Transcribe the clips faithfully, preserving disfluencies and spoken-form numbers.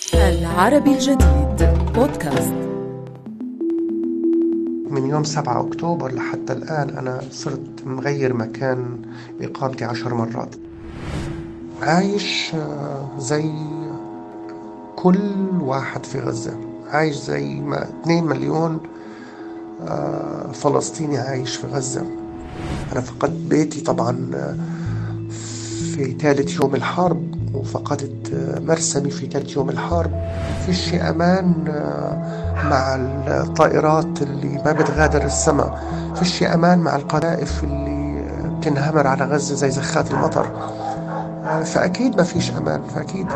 العربي الجديد بودكاست. من يوم سبعة أكتوبر لحتى الآن أنا صرت مغير مكان إقامتي عشر مرات. عايش زي كل واحد في غزة، عايش زي ما اثنين مليون فلسطيني عايش في غزة. أنا فقدت بيتي طبعا في ثالث يوم الحرب، وفقدت مرسمي في ثالث يوم الحرب. فيش أمان مع الطائرات اللي ما بتغادر السماء، فيش أمان مع القذائف اللي بتنهمر على غزة زي زخات المطر. فأكيد ما فيش أمان، فأكيد.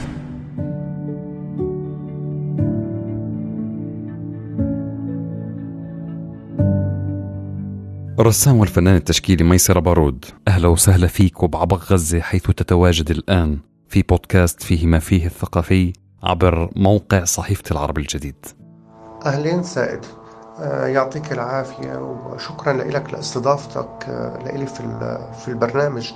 الرسام والفنان التشكيلي ميسرة بارود، أهلا وسهلا فيك وبعبق غزة حيث تتواجد الآن في بودكاست فيه ما فيه الثقافي عبر موقع صحيفة العرب الجديد. أهلين سائد، يعطيك العافية وشكرا لك لاستضافتك لإلي في في البرنامج.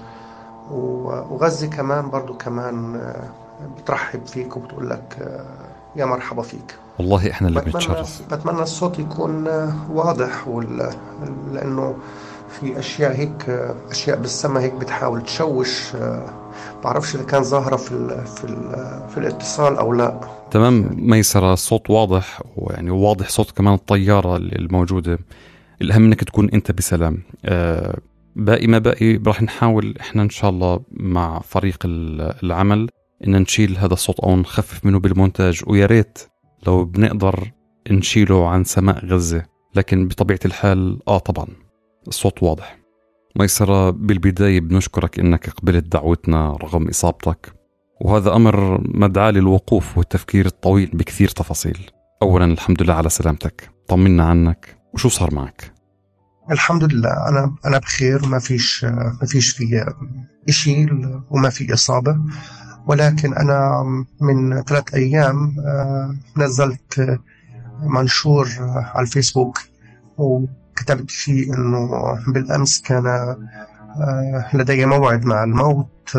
وغزة كمان برضو كمان بترحب فيك وبتقول لك يا مرحبا فيك. والله إحنا اللي بتمنى, بنتشرف. بتمنى الصوت يكون واضح، لأنه في أشياء هيك أشياء بالسما هيك بتحاول تشوش. بعرفش إذا كان ظاهرة في ال في ال في الاتصال أو لا. تمام ميسرة، الصوت واضح، ويعني واضح صوت كمان الطيارة الموجودة. الأهم إنك تكون أنت بسلام. آه باقي ما باقي راح نحاول إحنا إن شاء الله مع فريق العمل إن نشيل هذا الصوت أو نخفف منه بالمونتاج، ويا ريت لو بنقدر نشيله عن سماء غزة، لكن بطبيعة الحال آه طبعا الصوت واضح. ميسرة، بالبداية بنشكرك إنك قبلت دعوتنا رغم إصابتك، وهذا أمر مدعاة للوقوف والتفكير الطويل بكثير تفاصيل. أولا الحمد لله على سلامتك، طمنا عنك وشو صار معك؟ الحمد لله أنا أنا بخير، وما فيش ما فيش في إشي وما في إصابة. ولكن أنا من ثلاث أيام نزلت منشور على الفيسبوك وكتبت فيه إنه بالأمس كان لدي موعد مع الموت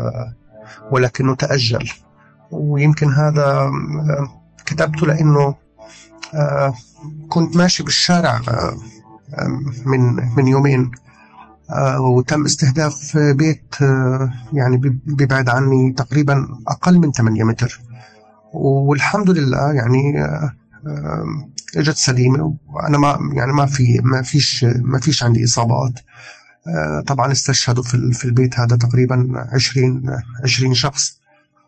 ولكنه تأجل. ويمكن هذا كتبته لأنه كنت ماشي بالشارع من من يومين وتم استهداف بيت يعني بيبعد عني تقريبا أقل من ثمانية متر، والحمد لله يعني اجت سليمة، وأنا ما يعني ما في ما فيش ما فيش عندي إصابات. طبعا استشهدوا في في البيت هذا تقريبا عشرين عشرين شخص،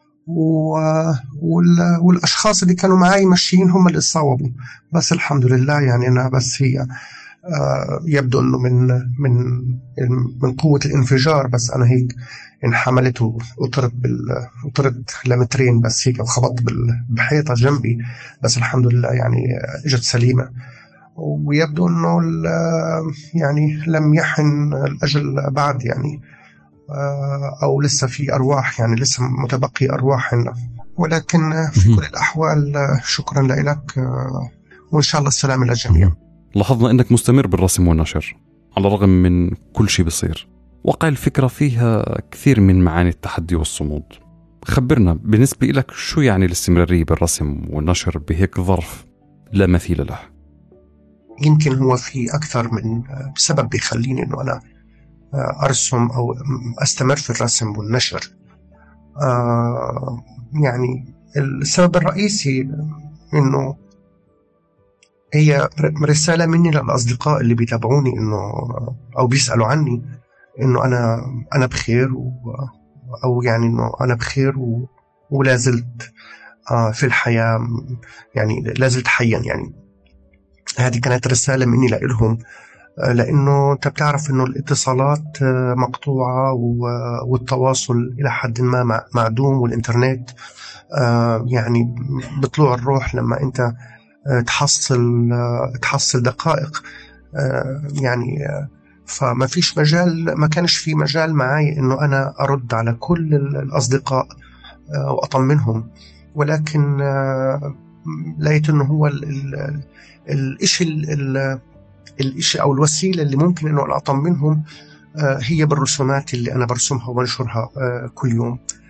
والأشخاص اللي كانوا معي ماشيين هم اللي صوبوا. بس الحمد لله يعني أنا بس هي يبدو أنه من من من قوة الانفجار، بس أنا هيك انحملت وطرت بال وطرت لمترين بس هيك، وخبطت بحيطة جنبي. بس الحمد لله يعني اجت سليمة، ويبدو أنه يعني لم يحن الأجل بعد، يعني أو لسه في أرواح، يعني لسه متبقي أرواح لنا. ولكن في كل الأحوال شكرا لك، وإن شاء الله السلام للجميع. لاحظنا أنك مستمر بالرسم والنشر على الرغم من كل شيء بصير. وقع الفكرة فيها كثير من معاني التحدي والصمود. خبرنا بالنسبة لك شو يعني الاستمرارية بالرسم والنشر بهيك ظرف لا مثيل له؟ يمكن هو في أكثر من سبب بيخليني أنه أنا أرسم أو أستمر في الرسم والنشر. آه يعني السبب الرئيسي إنه هي رسالة مني للأصدقاء اللي بيتابعوني، إنه أو بيسألوا عني إنه أنا أنا بخير، أو يعني إنه أنا بخير ولا زلت آه في الحياة، يعني لا زلت حيا. يعني هذه كانت رسالة مني لإلهم، لأنه أنت بتعرف إنه الاتصالات مقطوعة والتواصل إلى حد ما معدوم، والإنترنت يعني بطلوع الروح لما أنت تحصل تحصل دقائق. يعني فما فيش مجال، ما كانش في مجال معي إنه أنا أرد على كل الأصدقاء وأطمنهم. ولكن لقيت إنه هو الإشي الإشي أو الوسيلة اللي ممكن إنه أنا أطمنهم هي بالرسومات اللي أنا برسمها وبنشرها كل يوم.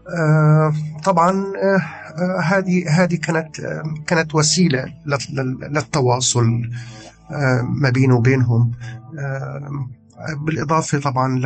آه طبعا آه هذه هذه كانت آه كانت وسيلة للتواصل آه ما بينه وبينهم، آه بالإضافة طبعا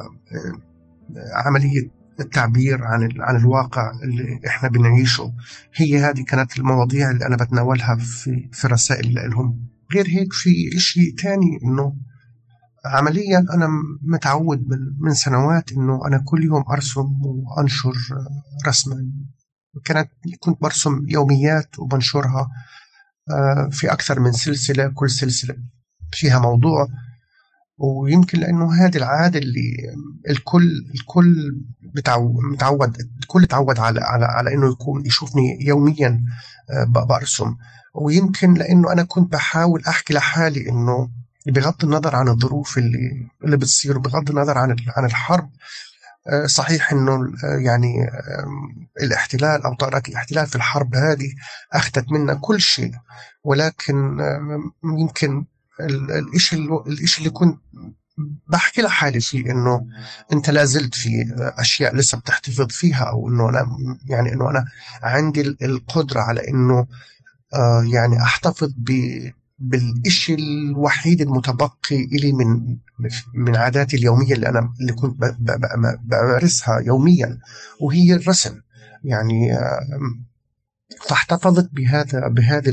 لعملية التعبير عن عن الواقع اللي احنا بنعيشه. هي هذه كانت المواضيع اللي انا بتناولها في في رسائل لهم. غير هيك في شيء تاني، انه عمليا أنا متعود من, من سنوات إنه أنا كل يوم أرسم وأنشر رسما. كانت كنت برسم يوميات وبنشرها في أكثر من سلسلة، كل سلسلة فيها موضوع. ويمكن لأنه هذه العادة اللي الكل الكل متعود الكل تعود على على على إنه يكون يشوفني يوميا برسم. ويمكن لأنه أنا كنت بحاول أحكي لحالي إنه بغض النظر عن الظروف اللي اللي بتصير، بغض النظر عن عن الحرب، صحيح انه يعني الاحتلال او طائرات الاحتلال في الحرب هذه اخذت منا كل شيء، ولكن يمكن الشيء الشيء اللي كنت بحكي لحالي فيه انه انت لازلت في اشياء لسه بتحتفظ فيها، او انه انا يعني انه انا عندي القدرة على انه يعني احتفظ ب بالإشي الوحيد المتبقي إلي من من عاداتي اليومية اللي أنا اللي كنت بمارسها يوميا، وهي الرسم. يعني فاحتفظت بهذا بهذه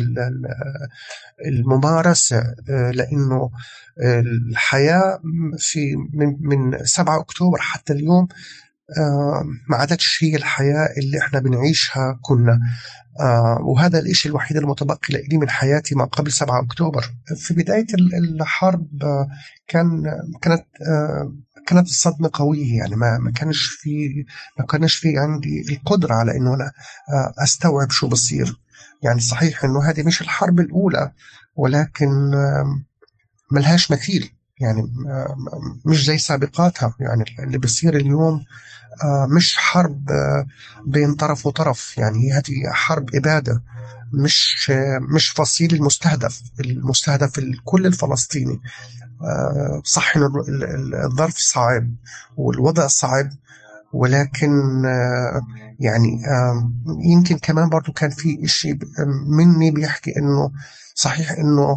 الممارسة، لأنه الحياة في من من سبعة أكتوبر حتى اليوم ما عادتش هي الحياة اللي احنا بنعيشها كنا. آه وهذا الإشي الوحيد المتبقي لي من حياتي ما قبل سبعة أكتوبر. في بداية الحرب آه كان كانت آه كانت الصدمة قوية، يعني ما ما كانش في ما كانش في عندي القدرة على إنه أنا آه أستوعب شو بصير. يعني صحيح إنه هذه مش الحرب الأولى، ولكن آه ملهاش مثيل، يعني آه مش زي سابقاتها. يعني اللي بصير اليوم مش حرب بين طرف وطرف، يعني هذه حرب إبادة، مش مش فصيل المستهدف المستهدف الكل الفلسطيني. صح إنه الظرف صعب والوضع صعب، ولكن يعني يمكن كمان برضو كان في إشي مني بيحكي إنه صحيح إنه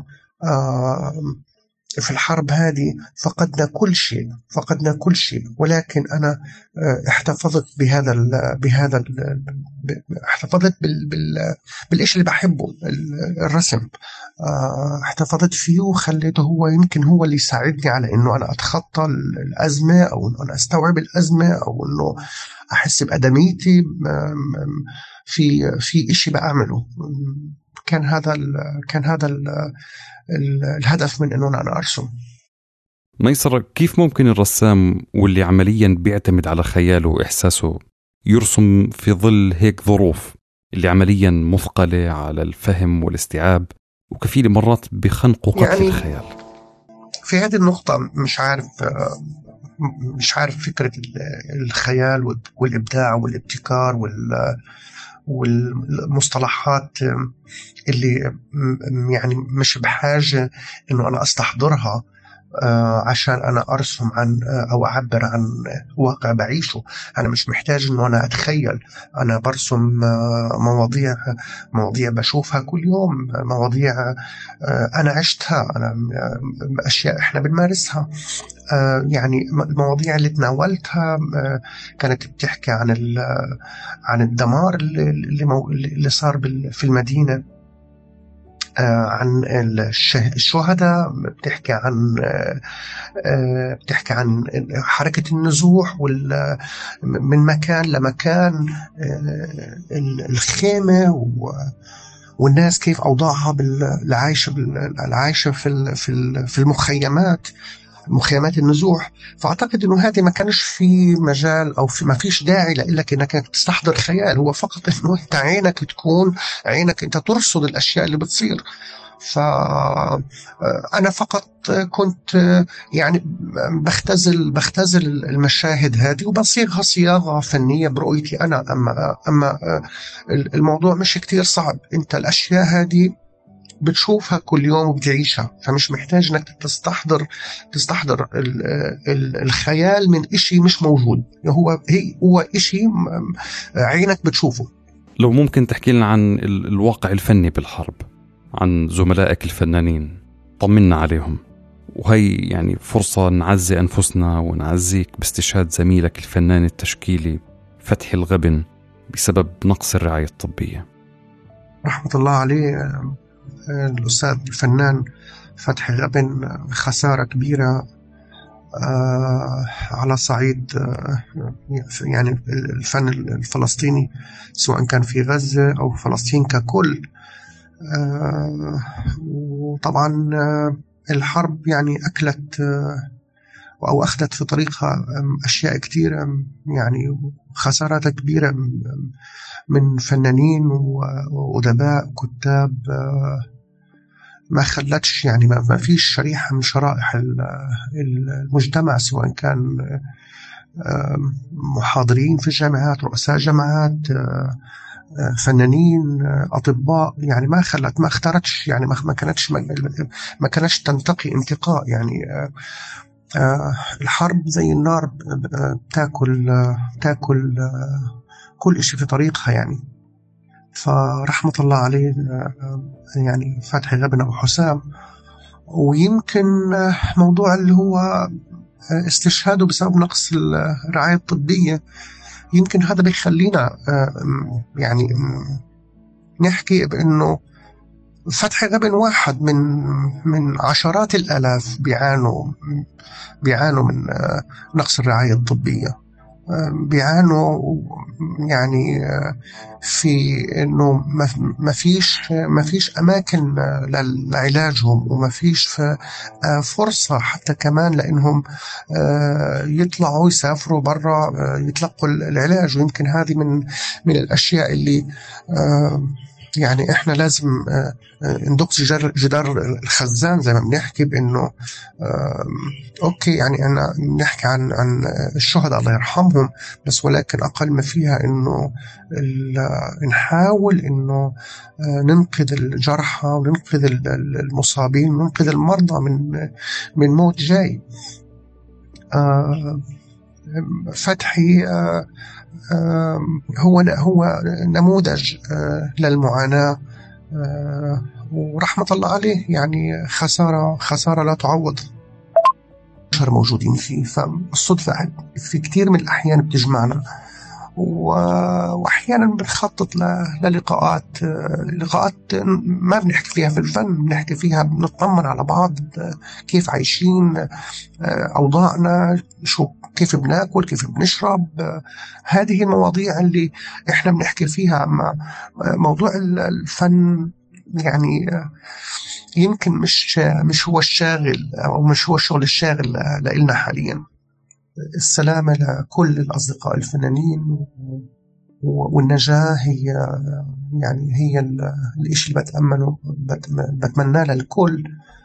في الحرب هذه فقدنا كل شيء فقدنا كل شيء ولكن أنا احتفظت بهذا ال بهذا ال احتفظت بال بال بالإشي اللي بحبه، الرسم. احتفظت فيه وخليته هو يمكن هو اللي يساعدني على إنه أنا أتخطى الأزمة، أو إنه أنا أستوعب الأزمة، أو إنه أحس بأدميتي في في إشي بعمله. كان هذا ال كان هذا ال الهدف من أنه أنا أرسم. ميسرة، كيف ممكن الرسام واللي عمليا بيعتمد على خياله وإحساسه يرسم في ظل هيك ظروف اللي عمليا مثقلة على الفهم والاستيعاب وكفيلة مرات بخنق وقتل يعني الخيال؟ في هذه النقطة مش عارف مش عارف فكرة الخيال والإبداع والابتكار وال والمصطلحات اللي يعني مش بحاجة إنه أنا أستحضرها عشان أنا أرسم عن أو أعبر عن واقع بعيشه. أنا مش محتاج إنه أنا أتخيل، أنا برسم مواضيع مواضيع بشوفها كل يوم، مواضيع أنا عشتها، أنا أشياء إحنا بنمارسها. يعني المواضيع اللي تناولتها كانت بتحكي عن عن الدمار اللي اللي صار في المدينة، عن الشهداء، بتحكي عن بتحكي عن حركة النزوح من مكان لمكان، الخيمة والناس كيف أوضاعها بالعيش العيشة في في المخيمات مخيمات النزوح. فأعتقد إنه هذه ما كانش في مجال أو في ما فيش داعي لإلك إنك تستحضر خيال، هو فقط إنه أنت عينك تكون عينك أنت ترصد الأشياء اللي بتصير. فأنا فقط كنت يعني بختزل بختزل المشاهد هذه وبصيغها صياغة فنية برؤيتي أنا. أما أما الموضوع مش كتير صعب، أنت الأشياء هذه بتشوفها كل يوم وبتعيشها، فمش محتاج انك تستحضر تستحضر ال ال الخيال من اشي مش موجود. هو هي هو اشي عينك بتشوفه. لو ممكن تحكي لنا عن الواقع الفني بالحرب، عن زملائك الفنانين، طمنا عليهم. وهي يعني فرصة نعزي أنفسنا ونعزيك باستشهاد زميلك الفنان التشكيلي فتحي الغبن بسبب نقص الرعاية الطبية. رحمة الله عليه الأستاذ الفنان فتحي الغبن، خسارة كبيرة آه على صعيد آه يعني الفن الفلسطيني، سواء كان في غزة أو فلسطين ككل. آه وطبعا آه الحرب يعني أكلت آه أو أخذت في طريقها أشياء كتيرة، يعني خسارات كبيرة من فنانين وأدباء كتاب، آه ما خلتش يعني ما فيش شريحة من شرائح المجتمع، سواء كان محاضرين في الجامعات، رؤساء جامعات، فنانين، أطباء، يعني ما خلت ما اختارتش، يعني ما كانتش ما كانتش تنتقي انتقاء. يعني الحرب زي النار تاكل تاكل كل شيء في طريقها يعني. فرحمة الله عليه يعني فتحي الغبن أو حسام. ويمكن موضوع اللي هو استشهاده بسبب نقص الرعاية الطبية، يمكن هذا بيخلينا يعني نحكي بأنه فتحي الغبن واحد من من عشرات الآلاف بيعانوا بيعانوا من نقص الرعاية الطبية، بيعانوا يعني في إنه ما فيش ما فيش أماكن لعلاجهم، وما فيش فرصة حتى كمان لأنهم يطلعوا يسافروا برا يتلقوا العلاج. ويمكن هذه من من الأشياء اللي يعني إحنا لازم ندق جدار الخزان زي ما بنحكي، بأنه أوكي يعني أنا نحكي عن عن الشهداء الله يرحمهم، بس ولكن أقل ما فيها إنه نحاول إنه ننقذ الجرحى وننقذ المصابين وننقذ المرضى من من موت جاي. فتحي هو هو نموذج للمعاناة، ورحمة الله عليه يعني خسارة خسارة لا تعوض. شهر موجودين فيه، فالصدفة في كتير من الأحيان بتجمعنا، وأحيانا بنخطط للقاءات لقاءات ما بنحكي فيها في الفن، بنحكي فيها بنطمن على بعض، كيف عايشين، أوضاعنا، شو كيف بناكل، كيف بنشرب. هذه المواضيع اللي إحنا بنحكي فيها. أما موضوع الفن يعني يمكن مش مش هو الشاغل أو مش هو الشغل الشاغل لإلنا حاليا. السلامة لكل الأصدقاء الفنانين، والنجاة هي يعني هي الإشي اللي بتأمله بتمناه للكل.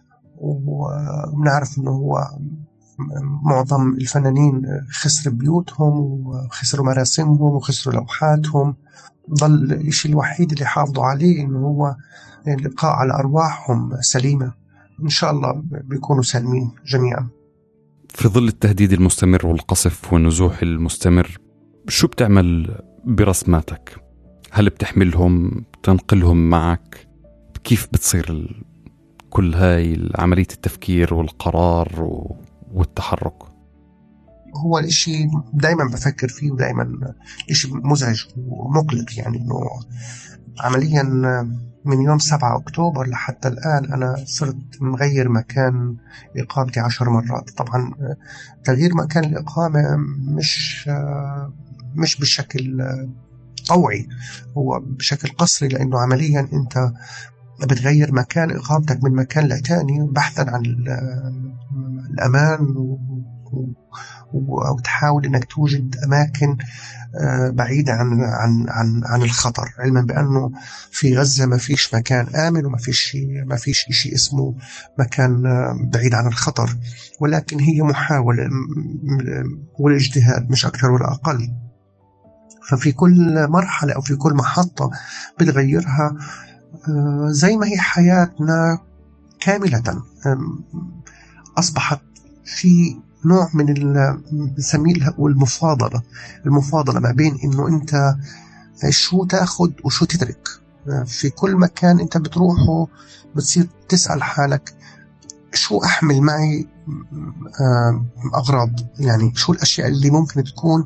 ونعرف إنه هو معظم الفنانين خسر بيوتهم وخسروا مراسمهم وخسروا لوحاتهم. ضل الإشي الوحيد اللي حافظوا عليه إنه هو الإبقاء على أرواحهم سليمة. إن شاء الله بيكونوا سالمين جميعا. في ظل التهديد المستمر والقصف والنزوح المستمر، شو بتعمل برسماتك؟ هل بتحملهم، تنقلهم معك؟ كيف بتصير كل هاي عملية التفكير والقرار والتحرك؟ هو الاشي دايما بفكر فيه، ودايما اشي مزعج ومقلق. يعني انه عمليا من يوم سبعة أكتوبر لحتى الآن أنا صرت مغير مكان إقامتي عشر مرات. طبعا تغيير مكان الإقامة مش مش بشكل طوعي، هو بشكل قصري، لأنه عمليا أنت بتغير مكان إقامتك من مكان لتاني بحثا عن الأمان، أو تحاول أنك توجد أماكن بعيدة عن عن عن عن الخطر، علما بأنه في غزة ما فيش مكان آمن وما فيش ما فيش شيء اسمه مكان بعيد عن الخطر، ولكن هي محاولة والاجتهاد مش أكثر ولا أقل. ففي كل مرحلة أو في كل محطة بتغيرها زي ما هي حياتنا كاملة أصبحت في نوع من بنسميه المفاضلة المفاضلة ما بين إنه أنت شو تأخذ وشو تترك. في كل مكان أنت بتروحه بتصير تسأل حالك شو أحمل معي أغراض، يعني شو الأشياء اللي ممكن تكون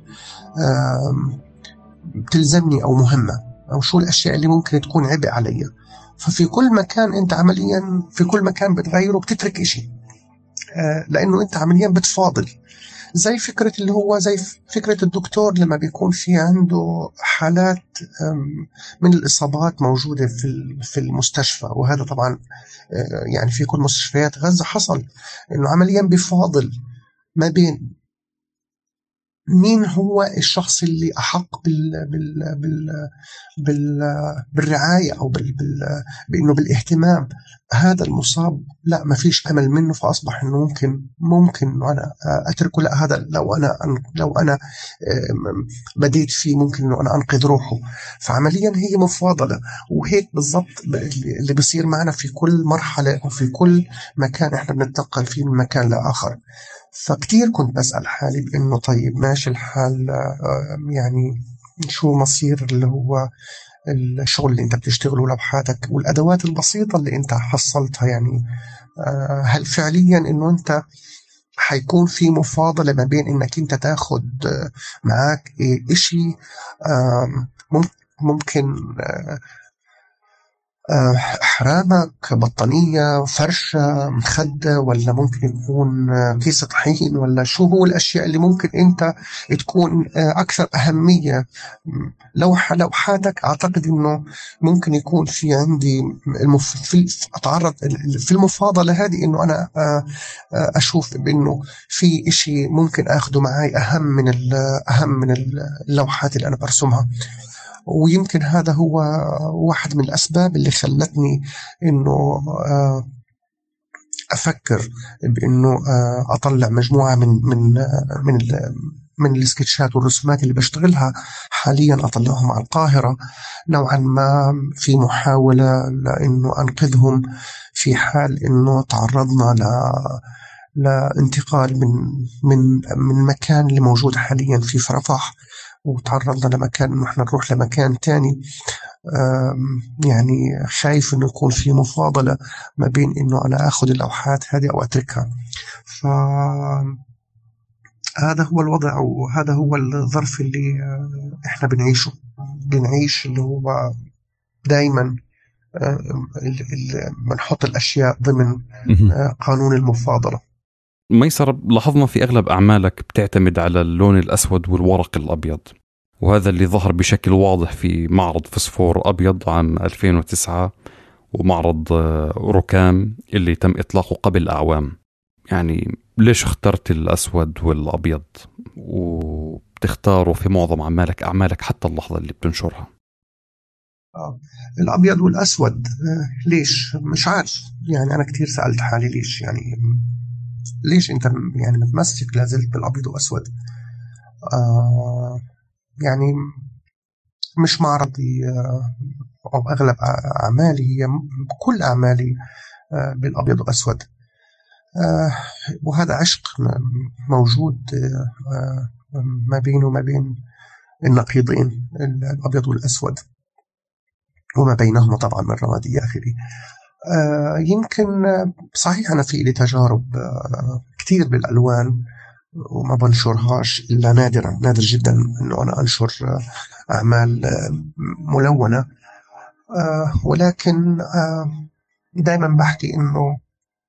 بتلزمني أو مهمة، أو شو الأشياء اللي ممكن تكون عبء علي. ففي كل مكان أنت عمليا في كل مكان بتغيره بتترك إشي، لأنه أنت عمليا بتفاضل. زي فكرة اللي هو زي فكرة الدكتور لما بيكون في عنده حالات من الإصابات موجودة في في المستشفى، وهذا طبعا يعني في كل مستشفيات غزة حصل إنه عمليا بيفاضل ما بين مين هو الشخص اللي أحق بال بال بال بال بالرعاية أو بال بال بإنه بالاهتمام. هذا المصاب لا ما فيش أمل منه، فأصبح إنه ممكن ممكن إنه أنا أتركه. لا هذا لو أنا لو أنا بديت فيه ممكن إنه أنا أنقذ روحه. فعمليا هي مفاضلة، وهيك بالضبط اللي بيصير معنا في كل مرحلة وفي كل مكان إحنا بننتقل فيه من مكان لآخر. فكتير كنت بسأل حالي بأنه طيب ماشي الحال، يعني شو مصير اللي هو الشغل اللي انت بتشتغله لوحاتك والأدوات البسيطة اللي انت حصلتها، يعني هل فعليا انه انت حيكون في مفاضلة ما بين انك انت تاخد معاك اشي ممكن أحرامك، بطانية، فرشة، مخدة، ولا ممكن يكون كيس طحين، ولا شو هو الأشياء اللي ممكن أنت تكون أكثر أهمية. لو لوحاتك أعتقد أنه ممكن يكون في عندي المف... في أتعرض في المفاضلة هذه أنه أنا أشوف بأنه في إشي ممكن أخده معي أهم من أهم من اللوحات اللي أنا برسمها. ويمكن هذا هو واحد من الأسباب اللي خلتني إنه أفكر بإنه أطلع مجموعة من من من من السكتشات والرسومات اللي بشتغلها حاليا، أطلعهم على القاهرة نوعا ما في محاولة لأنه أنقذهم في حال إنه تعرضنا ل لانتقال من من من مكان اللي موجود حاليا في رفح وتعرضنا لمكان إنه إحنا نروح لمكان تاني. يعني خايف إنه يكون في مفاضلة ما بين إنه أنا أخذ اللوحات هذه أو أتركها. فهذا هو الوضع وهذا هو الظرف اللي إحنا بنعيشه بنعيش اللي هو دايما بنحط الأشياء ضمن قانون المفاضلة. ميسر، لاحظنا في أغلب أعمالك بتعتمد على اللون الأسود والورق الأبيض، وهذا اللي ظهر بشكل واضح في معرض فسفور أبيض عام ألفين وتسعة ومعرض ركام اللي تم إطلاقه قبل أعوام. يعني ليش اخترت الأسود والأبيض وبتختاره في معظم أعمالك أعمالك حتى اللحظة اللي بتنشرها؟ آه. الأبيض والأسود ليش؟ مش عارف، يعني أنا كتير سألت حالي ليش، يعني ليش أنت يعني متمسك لازلت بالأبيض وأسود؟ آه يعني مش معرضي آه أو أغلب أعمالي هي كل أعمالي آه بالأبيض وأسود، آه وهذا عشق موجود آه ما بينه وما بين النقيضين الأبيض والأسود وما بينهما طبعا من رمادي آخري. آه يمكن صحيح أنا في لي تجارب آه كتير بالألوان وما بنشرهاش إلا نادرا، نادر جدا إنه أنا أنشر آه أعمال آه ملونة، آه ولكن آه دايما بحكي إنه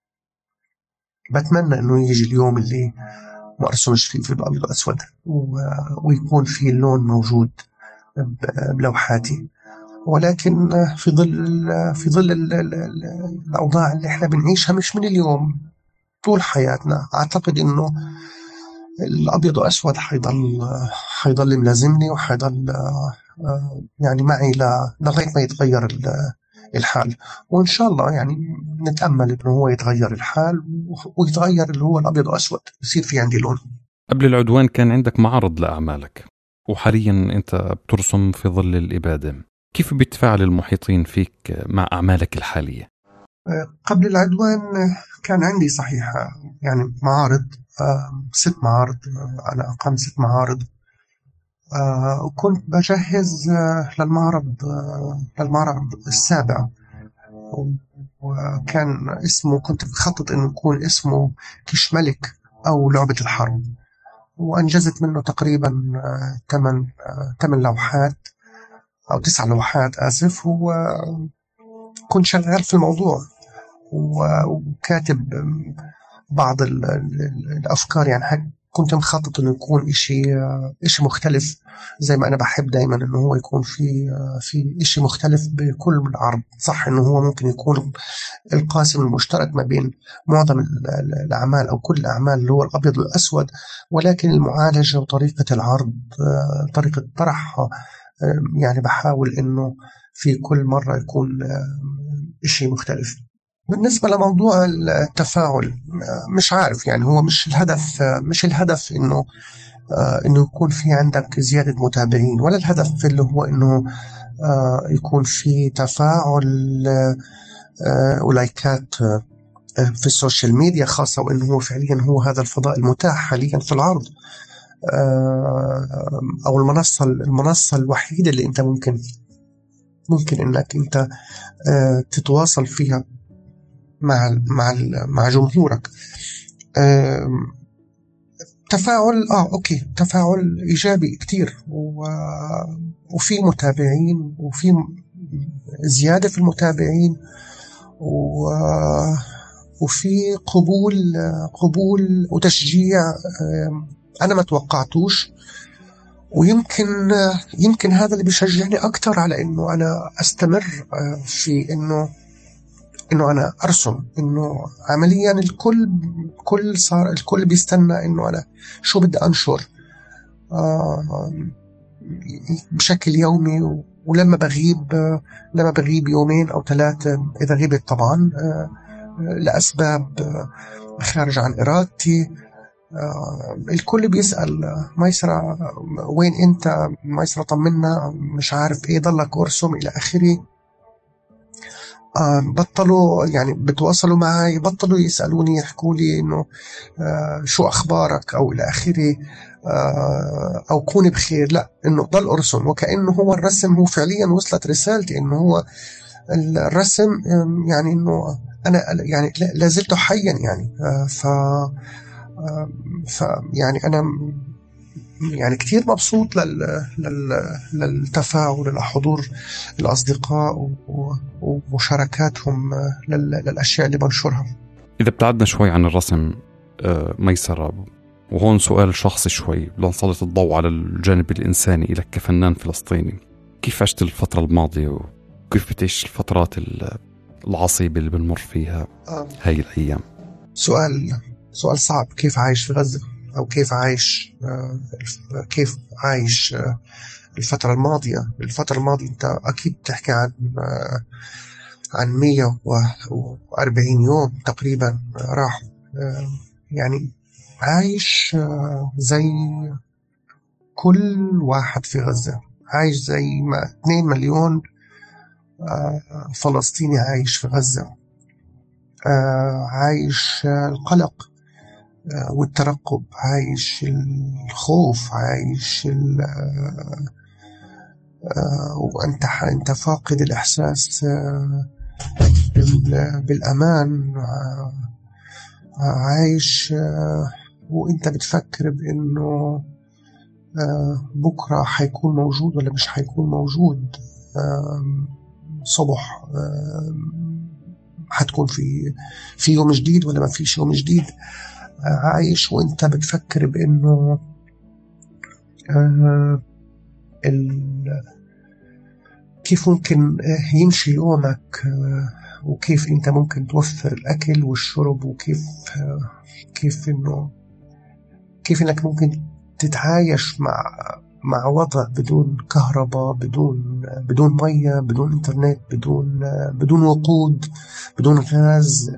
بتمنى إنه يجي اليوم اللي ما أرسمش فيه في الأبيض والأسود ويكون فيه اللون موجود بلوحاتي. ولكن في ظل في ظل الأوضاع اللي احنا بنعيشها مش من اليوم طول حياتنا، أعتقد إنه الأبيض وأسود حيضل حيضل ملازمني وحيضل يعني معي لغاية ما يتغير الحال. وإن شاء الله يعني نتأمل إنه هو يتغير الحال ويتغير اللي هو الأبيض وأسود يصير في عندي لون. قبل العدوان كان عندك معرض لأعمالك، وحاليا أنت بترسم في ظل الإبادة. كيف بيتفاعل المحيطين فيك مع أعمالك الحالية؟ قبل العدوان كان عندي صحيح يعني معارض، ست معارض، أنا أقمت ست معارض، وكنت بجهز للمعرض للمعرض السابع، وكان اسمه كنت بخطط إنه يكون اسمه كش ملك أو لعبة الحرب، وأنجزت منه تقريبا ثمان ثمان لوحات أو تسع لوحات آسف. وكنت شغال في الموضوع وكاتب بعض الأفكار، يعني كنت مخطط إنه يكون إشي إشي مختلف، زي ما أنا بحب دايما إنه هو يكون في في إشي مختلف بكل العرض. صح إنه هو ممكن يكون القاسم المشترك ما بين معظم الأعمال أو كل الأعمال اللي هو الأبيض والأسود، ولكن المعالجة وطريقة العرض، طريقة طرحها، يعني بحاول إنه في كل مرة يكون إشي مختلف. بالنسبة لموضوع التفاعل مش عارف، يعني هو مش الهدف مش الهدف إنه إنه يكون في عندك زيادة متابعين، ولا الهدف اللي هو إنه يكون في تفاعل ولايكات في السوشيال ميديا خاصة، وإنه هو فعليا هو هذا الفضاء المتاح حاليا في العرض، أو المنصة المنصة الوحيدة اللي أنت ممكن ممكن إنك أنت تتواصل فيها مع مع مع جمهورك. تفاعل اه اوكي تفاعل ايجابي كتير، وفي متابعين وفي زياده في المتابعين، وفي قبول قبول وتشجيع انا ما توقعتوش، ويمكن يمكن هذا اللي بيشجعني اكتر على انه انا استمر في انه إنه أنا أرسم. إنه عمليا الكل كل صار الكل بيستنى إنه أنا شو بدي أنشر آه بشكل يومي، ولما بغيب لما بغيب يومين أو ثلاثة إذا غيبت طبعا آه لأسباب خارج عن إرادتي، آه الكل بيسأل ميسرة وين أنت؟ ميسرة طمنا، مش عارف إيه، ضلك أرسم إلى آخره. آه بطلوا يعني بتواصلوا معي، بطلوا يسألوني يحكوا لي إنه آه شو أخبارك أو إلى آخره، آه أو كوني بخير، لا إنه ضل أرسم، وكأنه هو الرسم هو فعليا وصلت رسالتي إنه هو الرسم، يعني إنه أنا يعني لازلت حيا يعني. آه ف آه ف يعني أنا يعني كتير مبسوط لل... لل... للتفاعل، لحضور الأصدقاء ومشاركاتهم لل... للأشياء اللي بنشرها. إذا ابتعدنا شوي عن الرسم ميسرة، وهون سؤال شخصي شوي لنسلط الضوء على الجانب الإنساني لك كفنان فلسطيني، كيف عشت الفترة الماضية وكيف بتعيش الفترات العصيبة اللي بنمر فيها هاي الأيام؟ سؤال سؤال صعب. كيف عايش في غزة أو كيف عايش كيف عايش الفترة الماضية. الفترة الماضية أنت أكيد تحكي عن عن مية وأربعين يوم تقريبا راحوا، يعني عايش زي كل واحد في غزة، عايش زي ما اثنين مليون فلسطيني عايش في غزة، عايش القلق والترقب، عايش الخوف، عايش وأنت أنت فاقد الإحساس بالأمان، عايش وأنت بتفكر بأنه بكرة حيكون موجود ولا مش حيكون موجود، صبح حتكون في في يوم جديد ولا ما فيش يوم جديد. عايش وانت بتفكر بانه آه كيف ممكن يمشي يومك، آه وكيف انت ممكن توفر الاكل والشرب، وكيف آه كيف انه كيف انك ممكن تتعايش مع مع وضع بدون كهرباء، بدون بدون مية، بدون انترنت، بدون آه بدون وقود، بدون غاز،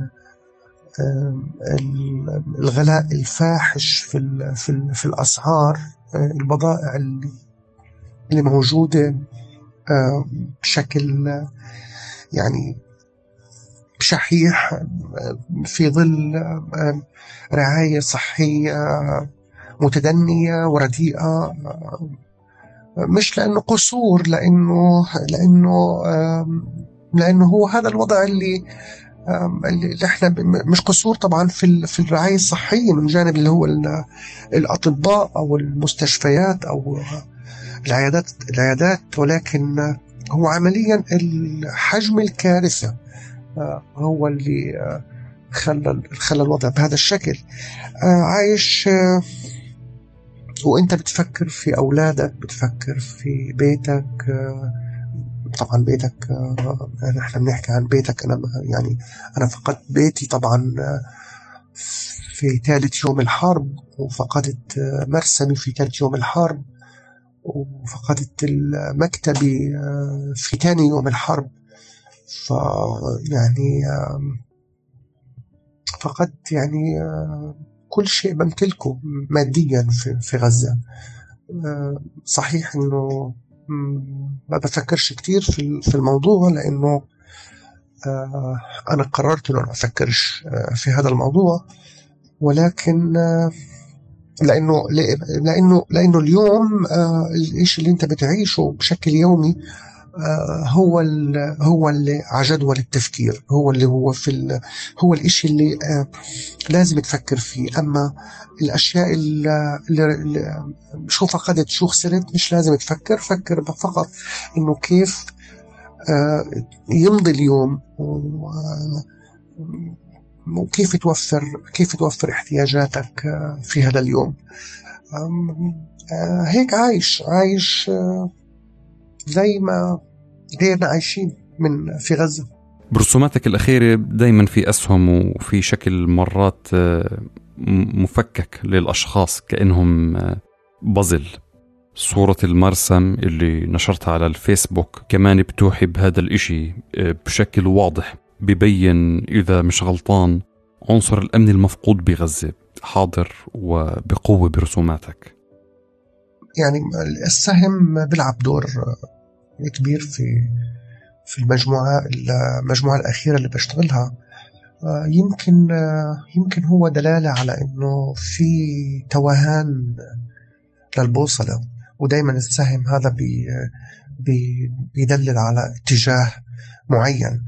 الغلاء الفاحش في في في الأسعار، البضائع اللي موجودة بشكل يعني شحيح في ظل رعاية صحية متدنية ورديئة، مش لأنه قصور، لأنه لأنه لأنه هو هذا الوضع اللي اللي احنا مش قصور طبعا في في الرعاية الصحية من جانب اللي هو الأطباء أو المستشفيات أو العيادات العيادات ولكن هو عمليا حجم الكارثة هو اللي خلى خلى الوضع بهذا الشكل. عايش وانت بتفكر في أولادك، بتفكر في بيتك. طبعا بيتك، احنا بنحكي عن بيتك. انا يعني انا فقدت بيتي طبعا في ثالث يوم الحرب، وفقدت مرسمي في ثالث يوم الحرب، وفقدت مكتبي في ثاني يوم الحرب. فيعني فقدت يعني كل شيء بمتلكه ماديا في في غزة. صحيح انه ما بفكرش كتير في في الموضوع، لانه انا قررت انه ما افكرش في هذا الموضوع، ولكن لانه لانه لانه اليوم الشيء اللي انت بتعيشه بشكل يومي هو هو اللي على جدول التفكير، هو اللي هو في هو الاشي اللي لازم تفكر فيه. اما الاشياء اللي, اللي شو فقدت شو خسرت مش لازم تفكر. فكر فقط انه كيف يمضي اليوم، وكيف توفر كيف توفر احتياجاتك في هذا اليوم. هيك عايش عايش زي ما غيرنا عايشين من في غزة. برسوماتك الأخيرة دايما في أسهم وفي شكل مرات مفكك للأشخاص كأنهم بازل. صورة المرسم اللي نشرتها على الفيسبوك كمان بتوحي بهذا الإشي بشكل واضح، ببين إذا مش غلطان عنصر الأمن المفقود بغزة حاضر وبقوة برسوماتك. يعني السهم بيلعب دور كبير في في المجموعة المجموعة الأخيرة اللي بشتغلها. يمكن يمكن هو دلالة على إنه في توهان للبوصلة، ودايما السهم هذا بي بي بيدلل على اتجاه معين،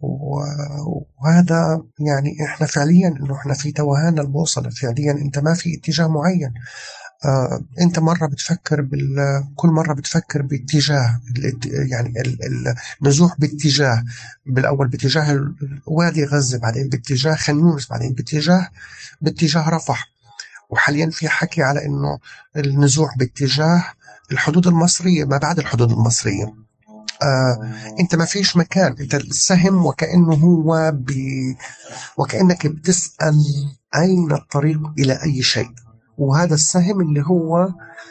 وهذا يعني إحنا فعليا إنه إحنا في توهان البوصلة. فعليا أنت ما في اتجاه معين. آه، أنت مرة بتفكر بال كل مرة بتفكر باتجاه، يعني النزوح باتجاه، بالأول باتجاه وادي غزة، بعدين باتجاه خان يونس، بعدين باتجاه باتجاه رفح. وحاليا في حكي على إنه النزوح باتجاه الحدود المصرية ما بعد الحدود المصرية. آه، أنت ما فيش مكان. أنت السهم وكأنه هو ب... وكأنك بتسأل أين الطريق إلى أي شيء. وهذا السهم اللي هو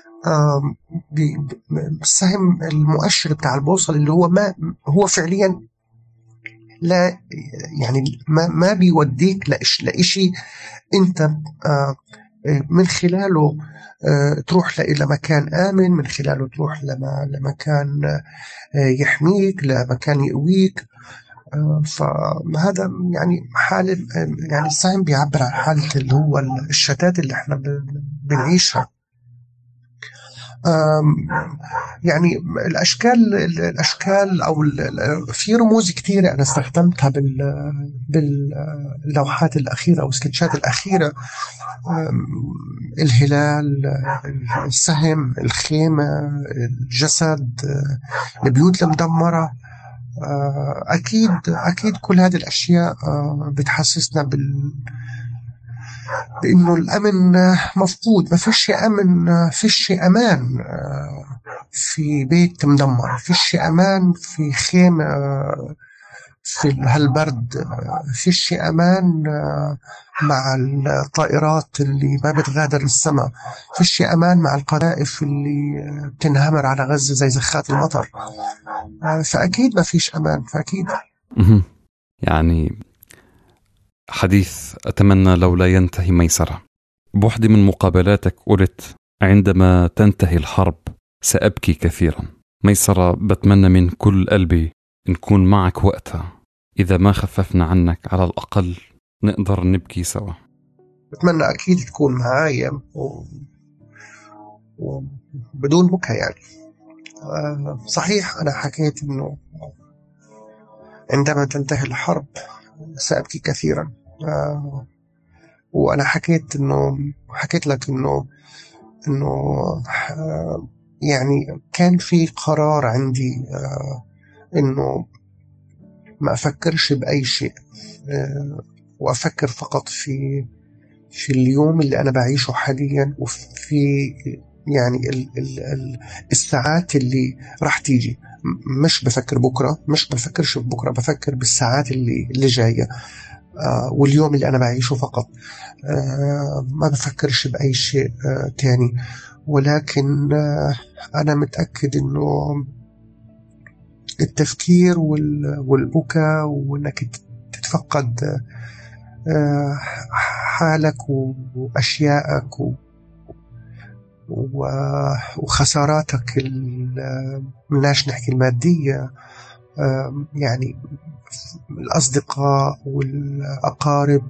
السهم المؤشر بتاع البوصلة اللي هو ما هو فعليا لا يعني ما ما بيوديك لإش لإشي أنت من خلاله تروح إلى مكان آمن، من خلاله تروح لمكان يحميك، لمكان يقويك. فهذا يعني حالة، يعني السهم بيعبر عن حالة اللي هو الشتات اللي احنا بنعيشها. يعني الأشكال الأشكال أو في رموز كتيرة أنا استخدمتها بال باللوحات الأخيرة أو السكتشات الأخيرة. الهلال، السهم، الخيمة، الجسد، البيوت المدمرة. أكيد أكيد كل هذه الأشياء بتحسسنا بال بأنه الأمن مفقود. ما فيش أمن، فيش أمان في بيت مدمر، فيش أمان في خيمة في هالبرد، فيش أمان مع الطائرات اللي ما بتغادر السماء، فيش أمان مع القذائف اللي بتنهمر على غزة زي زخات المطر. فأكيد ما فيش أمان، فأكيد. يعني حديث أتمنى لو لا ينتهي ميسرة. بوحدة من مقابلاتك قلت: عندما تنتهي الحرب سأبكي كثيرا. ميسرة، بتمنى من كل قلبي نكون معك وقتها، إذا ما خففنا عنك على الأقل نقدر نبكي سوا. بتمنى أكيد تكون معايا و... وبدون بكى يعني. آه صحيح أنا حكيت إنه عندما تنتهي الحرب سأبكي كثيرا. آه وأنا حكيت إنه حكيت لك إنه إنه آه يعني كان في قرار عندي آه إنه ما أفكرش بأي شيء، آه وأفكر فقط في في اليوم اللي أنا بعيشه حاليا، وفي يعني ال ال ال الساعات اللي راح تيجي. مش بفكر بكرة، مش بفكرش بكرة، بفكر بالساعات اللي اللي جاية، آه واليوم اللي أنا بعيشه فقط. آه ما بفكرش بأي شيء آه تاني. ولكن آه أنا متأكد إنه التفكير والبكاء وإنك تتفقد آه حالك وأشيائك وخساراتك، ملناش نحكي المادية، يعني الأصدقاء والأقارب،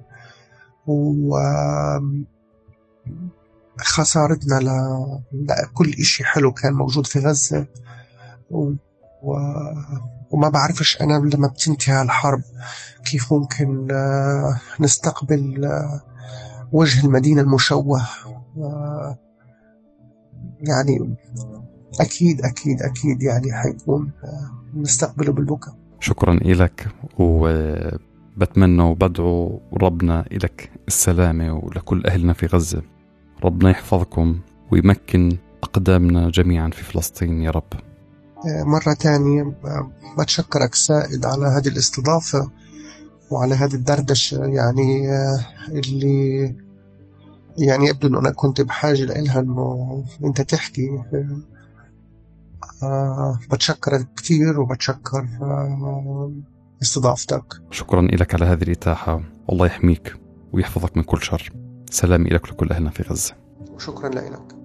وخسارتنا لكل إشي حلو كان موجود في غزة. وما بعرفش أنا لما بتنتهي الحرب كيف ممكن نستقبل وجه المدينة المشوه. يعني أكيد أكيد أكيد يعني حيكون نستقبله بالبكاء. شكرا إلك، وبتمنى وبدعو ربنا إلك السلامة ولكل أهلنا في غزة. ربنا يحفظكم ويمكن أقدامنا جميعا في فلسطين يا رب. مرة تانية بتشكرك سائد على هذه الاستضافة وعلى هذه الدردشة، يعني اللي يعني يبدو أنه أنا كنت بحاجة لها أنه أنت تحكي. آه بتشكرك كتير وبتشكر آه استضافتك. شكرا لك على هذه الإتاحة، والله يحميك ويحفظك من كل شر. سلام لك لكل أهلنا في غزة. شكرا لك.